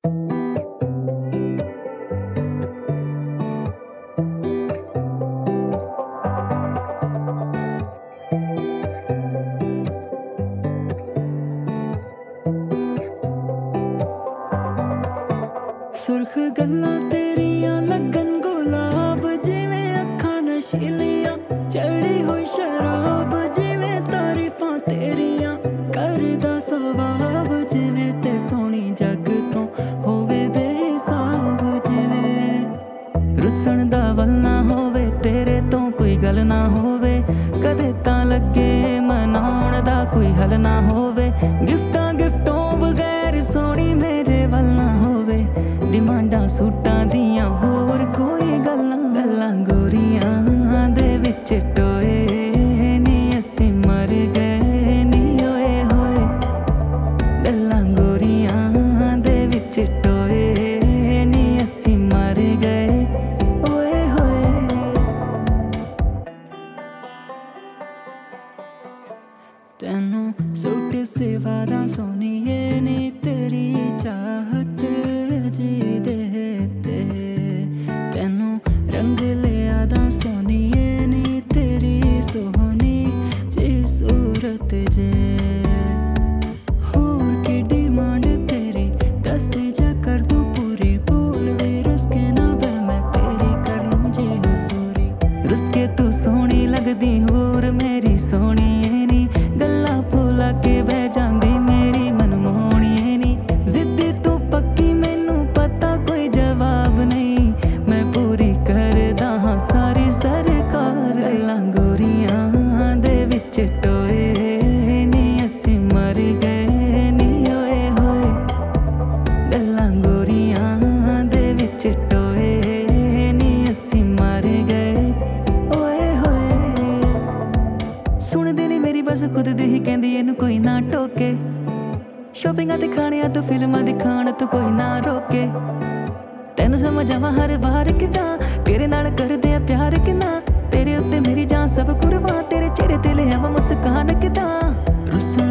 ਸੁਰਖ ਗੱਲਾਂ ਤੇਰੀਆਂ ਲੱਗਣ ਗੁਲਾਬ, ਜਿਵੇਂ ਅੱਖਾਂ ਨਸ਼ੀਲੀਆਂ ਚੜੀ ਹੋਈ ਸ਼ਰਾਬ, ਜਿਵੇਂ ਤਾਰੀਫਾਂ ਤੇਰੀਆਂ ਕਰਦਾ ਸਵਾਬ, ਜਿਵੇਂ ਤੇ ਸੋਹਣੀ ਜੱਗ ਤੋਂ ਹੋਵੇ ਬੇਹਿਸਾਬ, ਜਿਵੇਂ ਰੁੱਸਣ ਦਾ ਵੱਲ ਨਾ ਹੋਵੇ, ਤੇਰੇ ਤੋਂ ਕੋਈ ਗੱਲ ਨਾ ਹੋਵੇ, ਕਦੇ ਤਾਂ ਲੱਗੇ ਮਨਾਉਣ ਦਾ ਕੋਈ ਹੱਲ ਨਾ ਹੋਵੇ, ਗਿਫਟਾਂ ਗਿਫਟੋਂ ਬਗੈਰ ਸੋਹਣੀ ਮੇਰੇ ਵੱਲ ਨਾ ਹੋਵੇ, ਡਿਮਾਂਡਾਂ ਸੂਟਾਂ ਦੀਆਂ ਹੋਰ ਕੋਈ ਗੱਲਾਂ ਗੋਰੀਆਂ ਦੇ ਵਿੱਚ ਟੋਏ ਨੀ ਅਸੀਂ ਮਰ ਗਏ ਨੀ ਓਏ ਹੋਏ, ਗੱਲਾਂ ਗੋਰੀਆਂ ਦੇ ਵਿੱਚ ਟੋਏ ਨੀ ਅਸੀਂ ਮਰ ਗਏ ਓਏ ਹੋਏ। ਤੈਨੂੰ ਸੂਟ ਸਿਵਾਦਾ ਸੋਹਣੀਏ ਨੀ ਤੇਰੀ ਚਾਹਤ ਜੀ ਦੇ ਤੇ, ਤੈਨੂੰ ਰੰਗ ਲਿਆ ਦਾ ਸੋਹਣੀਏ ਨੀ ਤੇਰੀ ਸੋਹਣੀ ਜੀ ਸੂਰਤ ਜੇ, ਹੋਰ ਕੀ ਡਿਮਾਂਡ ਤੇਰੀ ਦੱਸ ਦੇ ਜਾ ਕਰ ਦੂੰ ਪੂਰੀ, ਬੋਲ ਵੇ ਰੁੱਸ ਕੇ ਨਾ ਬੈ ਮੈਂ ਤੇਰੀ ਕਰ ਲੂੰ ਜੀ ਹੁਜ਼ੂਰੀ, ਰੁੱਸ ਕੇ ਤੂੰ ਸੋਹਣੀ ਲੱਗਦੀ ਹੋਰ ਮੇਰੀ ਸੋਹਣੀਏ ਨੀ, ਗੱਲਾਂ ਭੁਲਾ ਕੇ ਬਹਿ ਜਾਂਦੀ ਮੇਰੀ ਮਨਮੋਹਣੀਏ ਨੀ, ਜ਼ਿੱਦੀ ਤੂੰ ਪੱਕੀ ਮੈਨੂੰ ਪਤਾ ਕੋਈ ਜਵਾਬ ਨਹੀਂ, ਮੈਂ ਪੂਰੀ ਕਰਦਾ ਹਾਂ ਸਾਰੀ ਸਰਕਾਰ, ਗੱਲਾਂ ਗੋਰੀਆਂ ਦੇ ਵਿੱਚ ਟੋਏ ਨੀ ਅਸੀਂ ਮਰ ਗਏ ਨੀ ਓਏ ਹੋਏ, ਗੱਲਾਂ ਗੋਰੀਆਂ ਦੇ ਵਿੱਚ ਟੋਏ ਨੀ ਅਸੀਂ ਮਰ ਗਏ ਓਏ ਹੋਏ। ਸੁਣਦੀ ਨੀ ਮੇਰੀ ਬਸ ਖੁਦ ਦੀ ਹੀ ਕਹਿੰਦੀ ਇਹਨੂੰ ਕੋਈ ਨਾ ਟੋਕੇ, ਸ਼ੋਪਿੰਗਾਂ ਤੇ ਖਾਣਿਆਂ ਤੋਂ ਫਿਲਮਾਂ ਦਿਖਾਣ ਤੋਂ ਕੋਈ ਨਾ ਰੋਕੇ, ਤੈਨੂੰ ਸਮਝ ਆਵਾਂ ਹਰ ਵਾਰ ਕਿੱਦਾਂ ਤੇਰੇ ਨਾਲ ਕਰਦੇ ਆ ਪਿਆਰ ਕਿੰਨਾ, ਤੇਰੇ ਉੱਤੇ ਮੇਰੀ ਜਾਨ ਸਭ ਕੁਰਬਾਨ, ਤੇਰੇ ਚਿਹਰੇ ਤੇ ਲੈ ਆਵਾਂ ਮੁਸਕਾਨ ਕਿੱਦਾਂ, ਰੁੱਸਣ